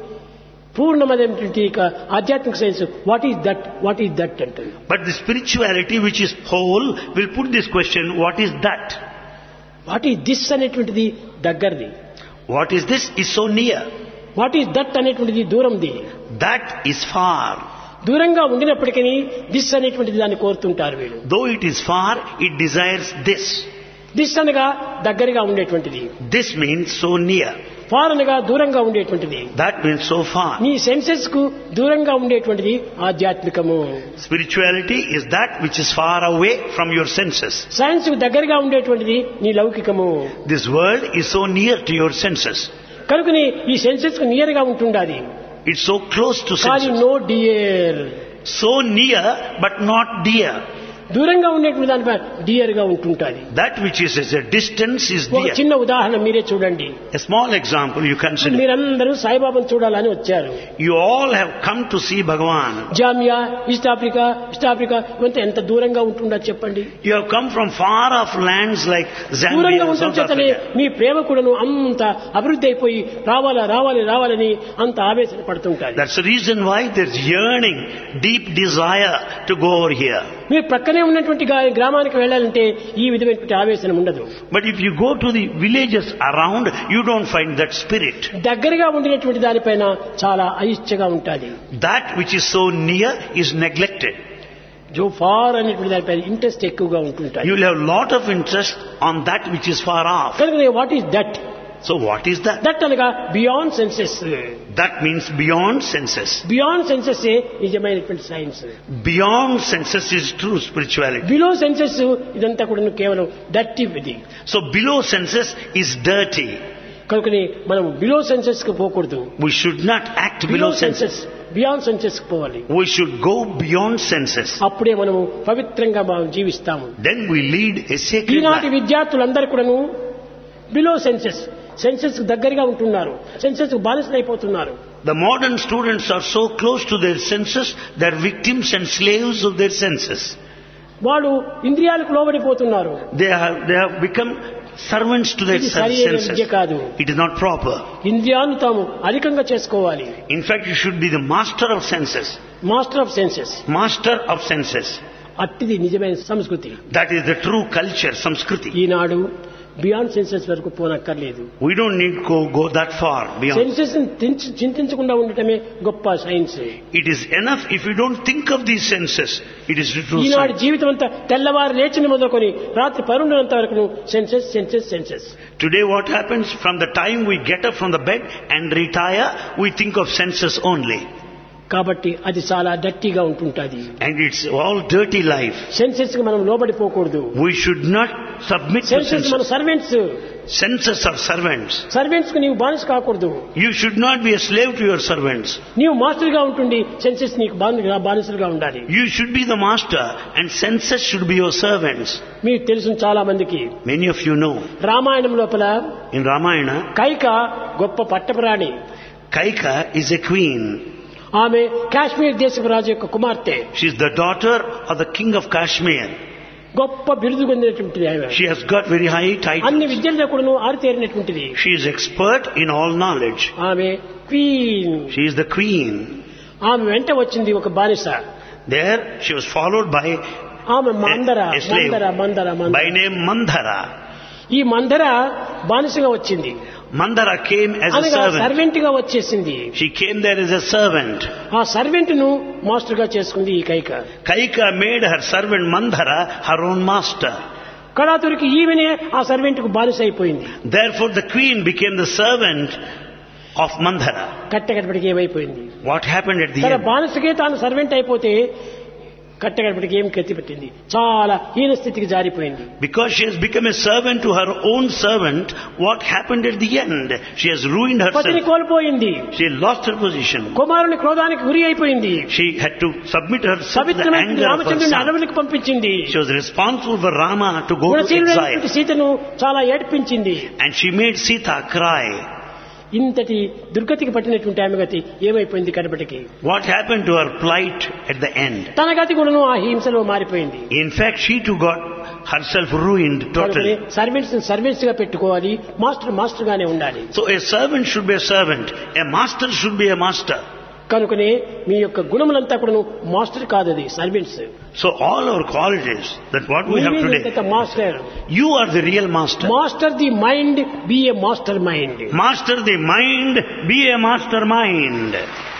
పూర్ణమైనటువంటి ఆధ్యాత్మిక science what is that, what is that అంటుంది. But the spirituality which is whole will put this question, what is that? What is this అనేటువంటిది దగ్గరది. What is this is so near. What is that అనేటువంటిది దూరంది. That is far. దూరంగా ఉండినప్పటికీ this అనేటువంటిది దాన్ని కోరుతుంటారు వీళ్ళు. Though it is far, it desires this. This అనగా దగ్గరగా ఉండేటువంటిది. This means so near. Far అనగా దూరంగా ఉండేటువంటిది. That means so far. నీ సెన్సెస్ కు దూరంగా ఉండేటువంటిది ఆధ్యాత్మికము. Spirituality is that which is far away from your senses. Science కు దగ్గరగా ఉండేటువంటిది నీ లౌకికము. This world is so near to your senses. కనుకని ఈ సెన్సెస్ కు నియర్ గా ఉంటుండాలి. It's so close to కానీ senses. No dear. So near but not dear. దూరంగా ఉండేటువంటి దానిపై డియర్ గా ఉంటుంటుంది. That which is at a distance is ఒక dear. చిన్న ఉదాహరణ మీరే చూడండి. A small example you consider. మీరందరూ సాయిబాబాను చూడాలని వచ్చారు. You all have come to see Bhagavan. Zambia, East Africa ఇవంతా ఎంత దూరంగా ఉంటుందో చెప్పండి. You have come from far off lands like Zambia, దూరంగా South ఉండటం చేతనే Africa. మీ ప్రేమ కూడాను అంత అభివృద్ధి అయిపోయి రావాలని అంత ఆవేశన పడుతుంటారు. That's the reason why there's yearning, deep desire to go over here. మీరు ప్రక్కనే ఉన్నటువంటి గ్రామానికి వెళ్ళాలంటే ఈ విధమైనటువంటి ఆవేశన ఉండదు. But if you go to the villages around, you don't find that spirit. దగ్గరగా ఉండినటువంటి దానిపైన చాలా అయిష్టగా ఉంటుంది. That which is so near is neglected. జో ఫార్ అనేటువంటి దానిపైన ఇంట్రెస్ట్ ఎక్కువగా ఉంటుంటాయి. You will have lot of interest on that which is far off. కనుక what is that? So what is that? That అనగా beyond senses. That means beyond senses. Beyond senses నిజమైనటువంటి సైన్స్. Beyond senses is true spirituality. Below senses ఇదంతా కూడా కేవలం dirty ఇది. So below senses is dirty. కనుకని మనం బిలో సెన్సెస్ కు పోకూడదు. We should not act below senses. Beyond senses కు పోవాలి. We should go beyond senses. అప్పుడే మనము పవిత్రంగా మనం జీవిస్తాము. Then we lead a sacred ఈనాటి life. విద్యార్థులందరూ కూడాను బిలో సెన్సెస్ దగ్గరగా ఉంటున్నారు. సెన్సెస్ బానిసలు అయిపోతున్నారు. The modern students are so close to their senses, they're victims and slaves of their senses. వాళ్ళు ఇంద్రియాలకు లోబడిపోతున్నారు. They have become servants to their ఇది సరైన senses. విద్య కాదు. It is not proper. ఇంద్రియాలను తాము అధికంగా చేసుకోవాలి. In fact, you should be the master of senses. Master of senses. Master of senses. అట్టిది నిజమైన సంస్కృతి. That is the true culture, Samskriti. ఈనాడు బియాండ్ సెన్సెస్ వరకు పోనక్కర్లేదు. We don't need to go that far beyond. Senses చింతించకుండా ఉండటమే గొప్ప science. It is enough if you don't think of these senses. It is the true ఈనాడు science. జీవితం అంతా తెల్లవారు లేచిన మొదలుకొని రాత్రి పరుండినంత వరకు senses. Today what happens, from the time we get up from the bed and retire, we think of senses only. కాబట్టి అది చాలా డర్టీగా ఉంటుంటది. And it's all dirty life. Senses కి మనం లోబడిపోకూడదు. We should not submit to senses మన senses. Servants. Senses are servants. Servants కు నీవు బానిస కాకూడదు. You should not be a slave to your servants. నీవు మాస్టర్ గా ఉంటుండి సెన్సెస్ నీకు బానిసలుగా ఉండాలి. You should be the master and senses should be your servants. మీకు తెలుసు చాలా మందికి. Many of you know. Ramayanam లోపల In Ramayana, కైక గొప్ప పట్టపురాణి. Kaika is a queen. ఆమె కాశ్మీర్ దేశపు రాజు యొక్క కుమార్తె. She is the daughter of the king of Kashmir. గొప్ప బిరుదు పొందినటువంటిది ఆమె. She has got very high అన్ని titles. విద్యల్లో కూడా ఆరితేరినటువంటిది. She is expert in all knowledge. ఆమె queen. She is the queen. ఆమె వెంట వచ్చింది ఒక బానిస. There she was followed by ఆమె a slave Manthara by name Mandhara. ఈ మందర బానిసగా వచ్చింది. Mandhara came as a అనగా servant. సర్వెంట్ గా వచ్చేసింది. She came there as a servant. ఆ సర్వెంట్ ను మాస్టర్ గా చేసుకుంది ఈ Kaika. Kaika made her servant Mandhara her own master. కళాతురికి ఈమెనే ఆ సర్వెంట్ కు బానిస అయిపోయింది. Therefore the queen became the servant of Mandhara. కట్టగడపటికి ఏమైపోయింది? What happened at the తన end? బానిసకే తాను సర్వెంట్ అయిపోతే కట్టగడపటికి ఏం గతి పెట్టింది? చాలా హీన స్థితికి జారిపోయింది. Because she has become a servant to her own servant, what happened at the end? She has ruined పతిని herself. కోల్పోయింది. She lost her position. కుమారుని క్రోధానికి గురి అయిపోయింది. She had to submit herself to the పవిత్రమైన anger of her Ramachandruni son. అడవులకు పంపించింది. She was responsible for Rama to go to గుణశీలుడైనటువంటి exile. సీతను చాలా ఏడ్పించింది. And she made Sita cry. ఇంతటి దుర్గతికి పట్టినటువంటి ఆమె గతి ఏమైపోయింది కడపటికి? What happened to her plight at the end? తన గతి కూడాను ఆ హింసలో మారిపోయింది. In fact, she too got herself ruined totally. Servants గా పెట్టుకోవాలి, మాస్టర్ గానే ఉండాలి. So a servant should be a servant. A master should be a master. కనుకనే మీ యొక్క గుణములంతా కూడా మాస్టర్ కాదు, అది servants. So all our qualities, that what we have today, master. you are the real master. Master the mind, be a master mind. Master the mind, be a mastermind.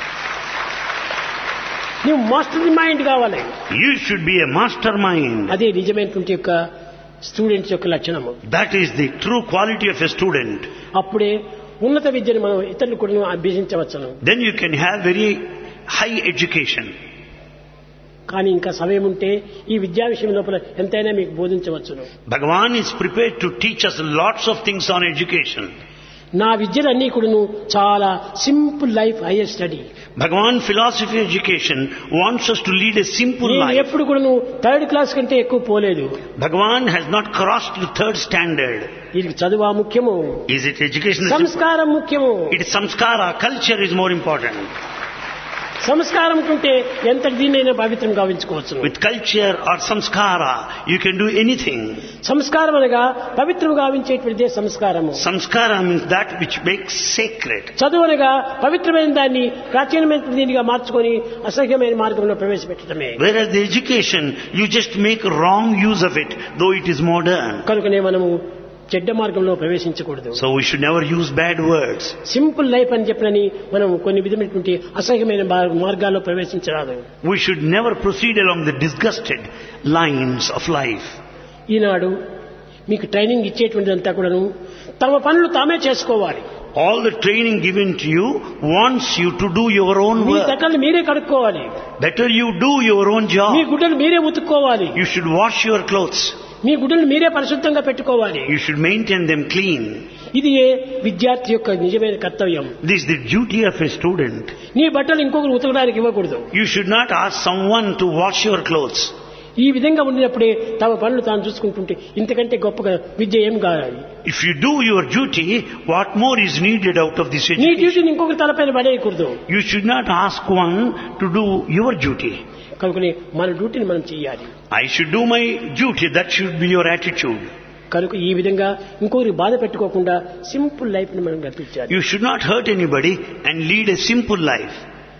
నువ్వు master the mind కావాలి. You should be a mastermind. అదే నిజమైనటువంటి యొక్క students యొక్క లక్షణము. That is the true quality of a student. అప్పుడే ఉన్నత విద్యను మనం ఇతరులు కూడా అభ్యసించవచ్చును. Then you can have very high education. కానీ ఇంకా సమయం ఉంటే ఈ విద్యా విషయం లోపల ఎంతైనా మీకు బోధించవచ్చును. Bhagavan is prepared to teach us lots of things on education. నా విద్యలన్నీ కూడాను చాలా simple life, higher study. Bhagavan philosophy education wants us to lead a simple నేను life. ఎప్పుడు కూడా నువ్వు థర్డ్ క్లాస్ కంటే ఎక్కువ పోలేదు. Bhagavan has not crossed the third standard. వీరికి చదువు ముఖ్యము, Is it education? సంస్కారం ముఖ్యము. It is samskara. Culture is more important. సంస్కారం ఉంటే ఎంత దీన్నైనా పవిత్రం గావించుకోవచ్చు. With culture or samskara, you can do anything. సంస్కారం అనగా పవిత్రం గావించేటువంటిదే సంస్కారము. Samskara means that which makes sacred. చదువు అనగా పవిత్రమైన దాన్ని ప్రాచీనమైన దీనిగా మార్చుకొని అసహ్యమైన మార్గంలో ప్రవేశపెట్టడమే. Whereas the education, you just make wrong use of it, though it is modern. కనుకనే మనము చెడ్డ మార్గంలో ప్రవేశించకూడదు. So we should never use bad words. Simple life అని చెప్పినని మనం కొన్ని విధమైనటువంటి అసహ్యమైన మార్గాల్లో ప్రవేశించరాదు. We should never proceed along the disgusted lines of life. ఈనాడు మీకు ట్రైనింగ్ ఇచ్చేటువంటిదంతా కూడాను తమ పనులు తామే చేసుకోవాలి. All the training given to you wants you to do your own me work. తట్టలు మీరే కడుక్కోవాలి. Better you do your own me job. గుడ్డలు మీరే ఉతుక్కోవాలి. You should wash your clothes. మీ గుడ్డలు మీరే పరిశుద్ధంగా పెట్టుకోవాలి. You should maintain them clean. ఇది విద్యార్థి యొక్క నిజమైన కర్తవ్యం. This is the duty of a student. నీ బట్టలు ఇంకొకరు ఉతకడానికి ఇవ్వకూడదు. You should not ask someone to wash your clothes. ఈ విధంగా ఉండినప్పుడే తమ పనులు తాను చూసుకుంటుంటే ఇంతకంటే గొప్పగా విద్య ఏం కావాలి. If you do your duty, what more is needed out of this నీ education? డ్యూటీని ఇంకొకరి తలపైన పడేయకూడదు. You should not ask one to do your duty. కనుకనే మన డ్యూటీని మనం చేయాలి. I should do my duty. That should be your attitude. కనుక ఈ విధంగా ఇంకొకరికి బాధ పెట్టుకోకుండా సింపుల్ లైఫ్ ని మనం గడిపించాలి. You should not hurt anybody and lead a simple life.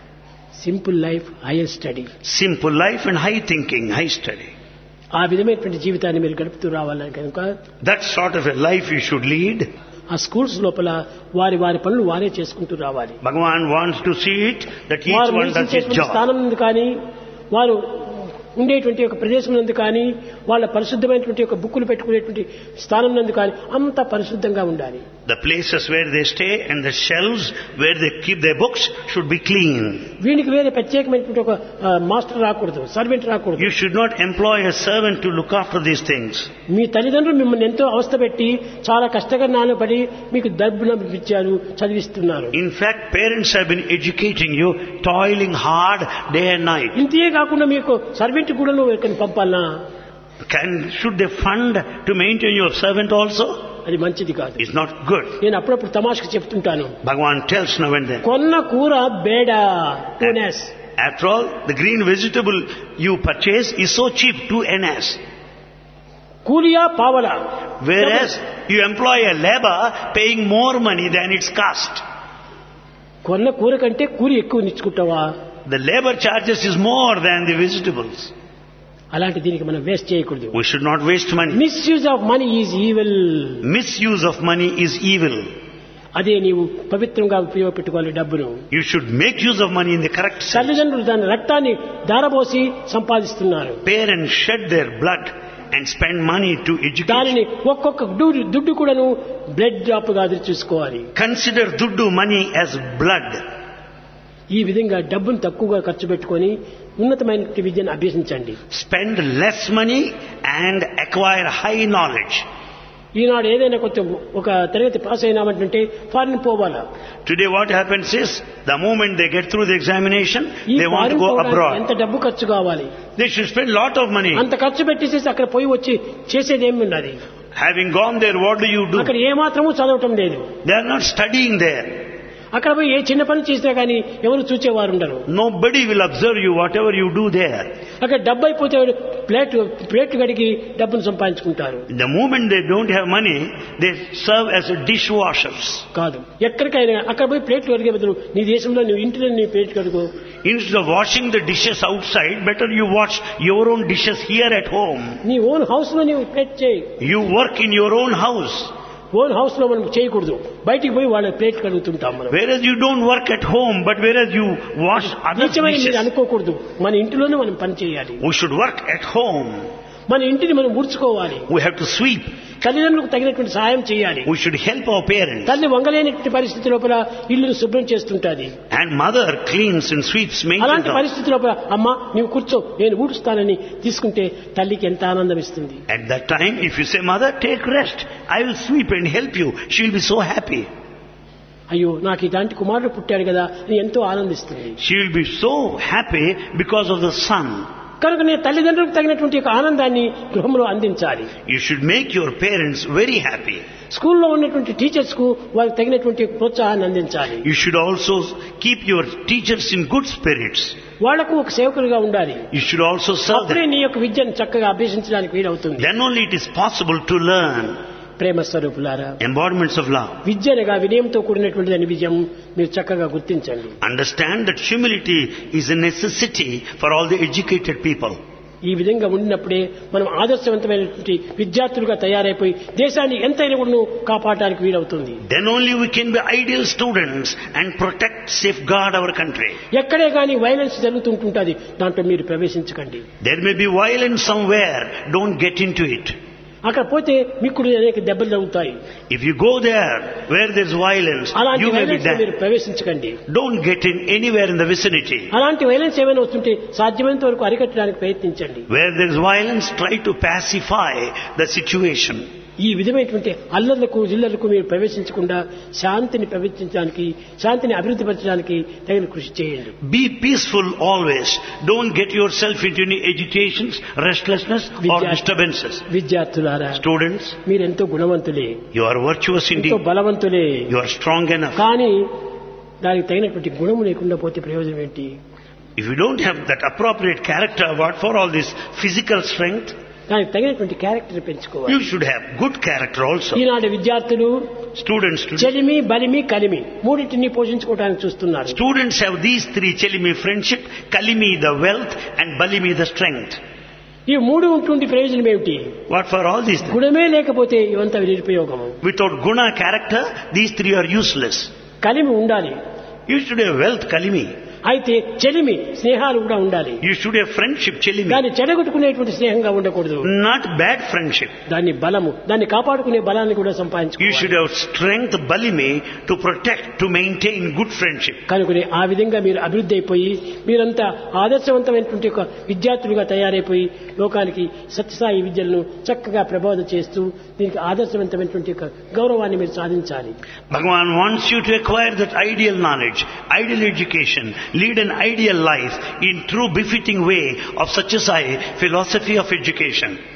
Simple life higher study. Simple life and high thinking, high study. ఆ విధమైనటువంటి జీవితాన్ని మీరు గడుపుతూ రావాలని కనుక That sort of a life you should lead. ఆ స్కూల్స్ లోపల వారి వారి పనులు వారే చేసుకుంటూ రావాలి. Bhagavan wants to see it that each వారు one does his నివసించేటువంటి job. స్థానం నుండి కానీ వారు ఉండేటువంటి ఒక ప్రదేశం నందు కానీ వాళ్ళ పరిశుద్ధమైనటువంటి ఒక బుక్కులు పెట్టుకునేటువంటి స్థానం నందు కానీ అంత పరిశుద్ధంగా ఉండాలి. The places where they stay and the shelves where they keep their books should be clean. వీనికి వేరే ప్రత్యేకమైనటువంటి ఒక మాస్టర్ రాకూడదు, సర్వెంట్ రాకూడదు. You should not employ a servant to look after these things. మీ తల్లిదండ్రులు మిమ్మల్ని ఎంతో అవస్థ పెట్టి చాలా కష్టకరణాలు పడి మీకు డబ్బులు ఇచ్చారు, చదివిస్తున్నారు. In fact, parents have been educating you, toiling hard day and night. ఇంతే కాకుండా మీకు సర్వెంట్ కూడా నువ్వు ఎక్కడికి పంపాలనా? Should they fund to maintain your servant also? అది మంచిది కాదు. It's not good. నేను అప్పుడప్పుడు తమాషకు చెప్తుంటాను. Bhagavan tells now and then. కొన్న కూర బేడ టూనెస్. After all, the green vegetable you purchase is so cheap, 2 annas. కూలియా పావలా. Whereas you employ a labor paying more money than its cost. కొన్న కూర కంటే కూలి ఎక్కువ నిచ్చుకుంటావా? The labor charges is more than the vegetables. అలాంటి దీనికి మనం వేస్ట్ చేయకూడదు. We should not waste money. Misuse of money is evil. Misuse of money is evil. అదే నీవు పవిత్రంగా ఉపయోగపెట్టుకోవాలి డబ్బును. You should make use of money in the correct sense. తల్లిదండ్రులు దాని రక్తాన్ని ధారపోసి సంపాదిస్తున్నారు. Parents shed their blood and spend money to educate. దానిని ఒక్కొక్క దుడ్డు కూడాను బ్లడ్ డ్రాప్ గా చూసుకోవాలి. Consider duddu money as blood. ఈ విధంగా డబ్బును తక్కువగా ఖర్చు పెట్టుకొని ఉన్నతమైన విద్యను అభ్యసించండి. Spend less money and acquire high knowledge. ఈనాడు ఏదైనా కొంచెం ఒక తరగతి పాస్ అయినామంటే ఫారిన్ పోవాలా. Today what happens is, the moment they get through the examination, ఈ they want to foreign go పోవడానికి abroad. ఎంత డబ్బు ఖర్చు కావాలి? They should spend lot of money. అంత ఖర్చు పెట్టేసేసి అక్కడ పోయి వచ్చి చేసేది ఏమి ఉన్నది? Having gone there, what do you do? అక్కడ ఏమాత్రము చదవటం లేదు. They are not studying there. అక్కడ పోయి ఏ చిన్న పని చేసినా కానీ ఎవరు చూచేవారు ఉండరు. Nobody will observe you, whatever you do there. అక్కడ డబ్బు అయిపోతే ప్లేట్ కడిగి డబ్బును సంపాదించుకుంటారు. The moment they don't have money, they serve as dishwashers. కాదు, ఎక్కడికైనా అక్కడ పోయి ప్లేట్లు కడిగే బదులు నీ దేశంలో నువ్వు ఇంటిలో నీ ప్లేట్ కడుగు. Instead of washing the dishes outside, better you wash your own dishes here at home. నీ ఓన్ హౌస్ లో నీవు ప్లేట్ చేయి. You work in your own house. Own house లో మనం చేయకూడదు, బయటికి పోయి వాళ్ళ ప్లేట్ కడుగుతుంటాం మనం. Whereas you don't work at home, but whereas you wash other నిజమైన dishes. మీరు అనుకోకూడదు, మన ఇంటిలోనే మనం పని చేయాలి. We should work at home. మన ఇంటిని మనం ఊడ్చుకోవాలి. We have to sweep. తల్లిదండ్రులకు తగినటువంటి సహాయం చేయాలి. We should help our parents. తల్లి వంగలేనటువంటి పరిస్థితి లోపల ఇల్లును శుభ్రం చేస్తుంటాది. And mother cleans and sweeps, maintains. అలాంటి పరిస్థితి లోపల అమ్మ నీవు కూర్చో నేను ఊడుస్తానని తీసుకుంటే తల్లికి ఎంత ఆనందం ఇస్తుంది. At that time, if you say, mother, take rest, I will sweep and help you, she will be so happy. అయ్యో నాకు ఇలాంటి కుమారుడు పుట్టాడు కదా అని ఎంతో ఆనందిస్తుంది. She will be so happy because of the son. కనుక నేను తల్లిదండ్రులకు తగినటువంటి ఒక ఆనందాన్ని గృహంలో అందించాలి. You should make your parents very happy. స్కూల్లో ఉన్నటువంటి టీచర్స్ కు వారికి తగినటువంటి ప్రోత్సాహాన్ని అందించాలి. You should also keep your teachers in good spirits. వాళ్లకు ఒక సేవకులుగా ఉండాలి. You should also serve అప్పుడే them. నీ యొక్క విద్యను చక్కగా అభ్యసించడానికి వీలవుతుంది. Then only it is possible to learn. ప్రేమ స్వరూపులారా, Embodiments of love. విద్యనగా వినయంతో కూడినటువంటి దాని విజయం మీరు చక్కగా గుర్తించండి. Understand that humility is a necessity for all the educated people. ఈ విధంగా ఉండినప్పుడే మనం ఆదర్శవంతమైనటువంటి విద్యార్థులుగా తయారైపోయి దేశాన్ని ఎంతైనా కూడా కాపాడడానికి వీలవుతుంది. Then only we can be ideal students and protect, safeguard our country. ఎక్కడే కానీ వైలెన్స్ జరుగుతుంటుంది, దాంట్లో మీరు ప్రవేశించకండి. There may be violence somewhere, don't get into it. అక్కడ పోతే మీకు అనేక దెబ్బలు తగులుతాయి. If you go there where there's violence, అలాంటి you may be violence dead. మీరు ప్రవేశించకండి. Don't get in anywhere in the vicinity. అలాంటి వైలెన్స్ ఏమైనా వస్తుంటే సాధ్యమైనంత వరకు అరికట్టడానికి ప్రయత్నించండి. Where there's violence, try to pacify the situation. ఈ విధమైనటువంటి అల్లర్లకు జిల్లలకు మీరు ప్రవేశించకుండా శాంతిని ప్రవేశించడానికి, శాంతిని అభివృద్ధి పరచడానికి తగిన కృషి చేయండి. Be peaceful always. Don't get yourself into any agitations, restlessness or disturbances. విద్యార్థులారా, Students, మీరెంతో గుణవంతులే, you are virtuous ఎంతో indeed. బలవంతులే. You are strong enough. కానీ దానికి తగినటువంటి గుణము లేకుండా పోతే ప్రయోజనం ఏంటి? If you don't have that appropriate character, what for all this physical strength? దానికి తగినటువంటి క్యారెక్టర్ పెంచుకోవాలి. You should have good character also. ఈనాటి విద్యార్థులు Students today. చెలిమి, బలిమి, కలిమి మూడింటిని పోషించుకోవడానికి చూస్తున్నారు. Students have these three: chelimi, friendship; kalimi, the wealth; and balimi, the strength. ఈ మూడు ఉంటుండి ప్రయోజనం ఏమిటి? What for all these three? గుణమే లేకపోతే ఇవంతా నిరుపయోగము. Without guna, character, these three are useless. కలిమి ఉండాలి. You should have wealth, kalimi. అయితే చెలిమి, స్నేహాలు కూడా ఉండాలి. You should have friendship, chelimi. దాన్ని చెడగొట్టుకునేటువంటి స్నేహంగా ఉండకూడదు. Not bad friendship. దాన్ని బలము, దాన్ని కాపాడుకునే బలాన్ని కూడా You సంపాదించుకోవాలి. should have strength, balimi, to protect, to maintain good friendship. కనుకనే ఆ విధంగా మీరు అభివృద్ధి అయిపోయి మీరంతా ఆదర్శవంతమైనటువంటి ఒక విద్యార్థులుగా తయారైపోయి లోకానికి సత్యసాయి విద్యలను చక్కగా ప్రబోధన చేస్తూ దీనికి ఆదర్శవంతమైనటువంటి ఒక గౌరవాన్ని మీరు సాధించాలి. Bhagavan wants you to acquire that ideal knowledge, ideal education, lead an ideal life in true befitting way of Satyasai philosophy of education.